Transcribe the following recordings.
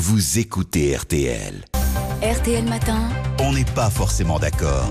vous écoutez RTL. RTL Matin. On n'est pas forcément d'accord.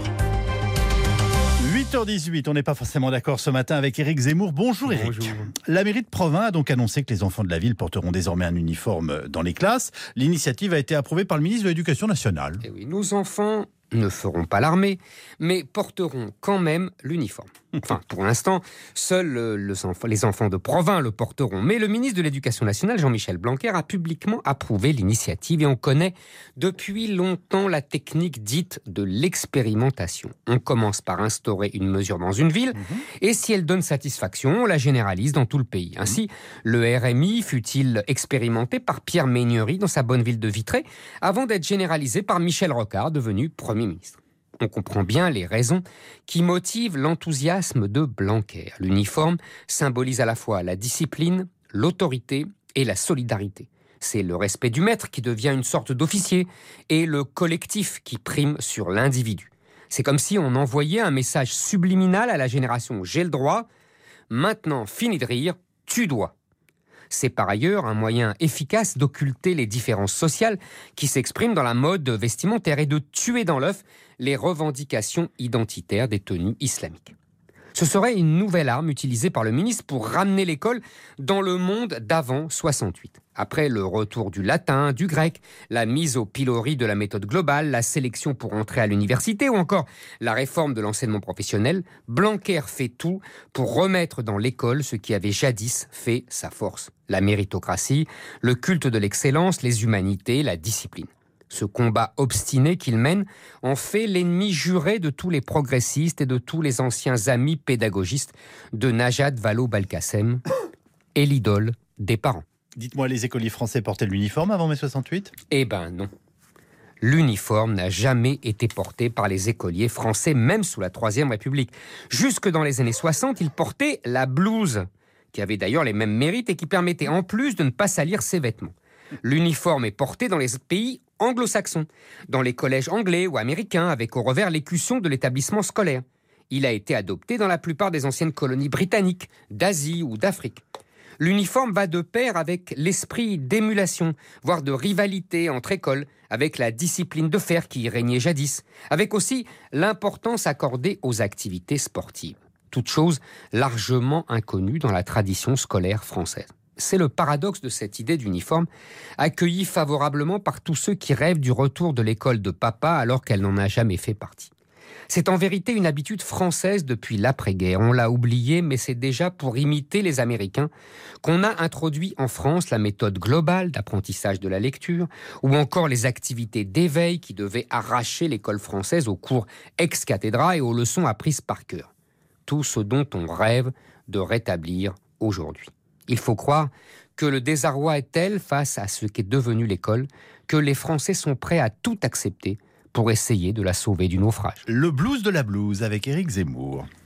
8h18, on n'est pas forcément d'accord ce matin avec Éric Zemmour. Bonjour Éric. Bonjour. La mairie de Provins a donc annoncé que les enfants de la ville porteront désormais un uniforme dans les classes. L'initiative a été approuvée par le ministre de l'Éducation nationale. Eh oui, nos enfants ne feront pas l'armée, mais porteront quand même l'uniforme. Enfin, pour l'instant, seuls les enfants de Provins le porteront. Mais le ministre de l'Éducation nationale, Jean-Michel Blanquer, a publiquement approuvé l'initiative et on connaît depuis longtemps la technique dite de l'expérimentation. On commence par instaurer une mesure dans une ville et si elle donne satisfaction, on la généralise dans tout le pays. Ainsi, le RMI fut-il expérimenté par Pierre Ményery dans sa bonne ville de Vitré avant d'être généralisé par Michel Rocard, devenu Premier ministre. On comprend bien les raisons qui motivent l'enthousiasme de Blanquer. L'uniforme symbolise à la fois la discipline, l'autorité et la solidarité. C'est le respect du maître qui devient une sorte d'officier et le collectif qui prime sur l'individu. C'est comme si on envoyait un message subliminal à la génération « j'ai le droit », maintenant fini de rire, tu dois. C'est par ailleurs un moyen efficace d'occulter les différences sociales qui s'expriment dans la mode vestimentaire et de tuer dans l'œuf les revendications identitaires des tenues islamiques. Ce serait une nouvelle arme utilisée par le ministre pour ramener l'école dans le monde d'avant 68. Après le retour du latin, du grec, la mise au pilori de la méthode globale, la sélection pour entrer à l'université ou encore la réforme de l'enseignement professionnel, Blanquer fait tout pour remettre dans l'école ce qui avait jadis fait sa force. La méritocratie, le culte de l'excellence, les humanités, la discipline. Ce combat obstiné qu'il mène en fait l'ennemi juré de tous les progressistes et de tous les anciens amis pédagogistes de Najat Vallaud-Belkacem et l'idole des parents. Dites-moi, les écoliers français portaient l'uniforme avant mai 68 ? Eh ben non. L'uniforme n'a jamais été porté par les écoliers français, même sous la Troisième République. Jusque dans les années 60, ils portaient la blouse, qui avait d'ailleurs les mêmes mérites et qui permettait en plus de ne pas salir ses vêtements. L'uniforme est porté dans les pays anglo-saxons, dans les collèges anglais ou américains, avec au revers l'écusson de l'établissement scolaire. Il a été adopté dans la plupart des anciennes colonies britanniques, d'Asie ou d'Afrique. L'uniforme va de pair avec l'esprit d'émulation, voire de rivalité entre écoles, avec la discipline de fer qui y régnait jadis, avec aussi l'importance accordée aux activités sportives. Toute chose largement inconnue dans la tradition scolaire française. C'est le paradoxe de cette idée d'uniforme, accueillie favorablement par tous ceux qui rêvent du retour de l'école de papa alors qu'elle n'en a jamais fait partie. C'est en vérité une habitude française depuis l'après-guerre. On l'a oublié, mais c'est déjà pour imiter les Américains qu'on a introduit en France la méthode globale d'apprentissage de la lecture ou encore les activités d'éveil qui devaient arracher l'école française aux cours ex cathedra et aux leçons apprises par cœur. Tout ce dont on rêve de rétablir aujourd'hui. Il faut croire que le désarroi est tel face à ce qu'est devenu l'école que les Français sont prêts à tout accepter pour essayer de la sauver du naufrage. Le blues de la blouse avec Éric Zemmour.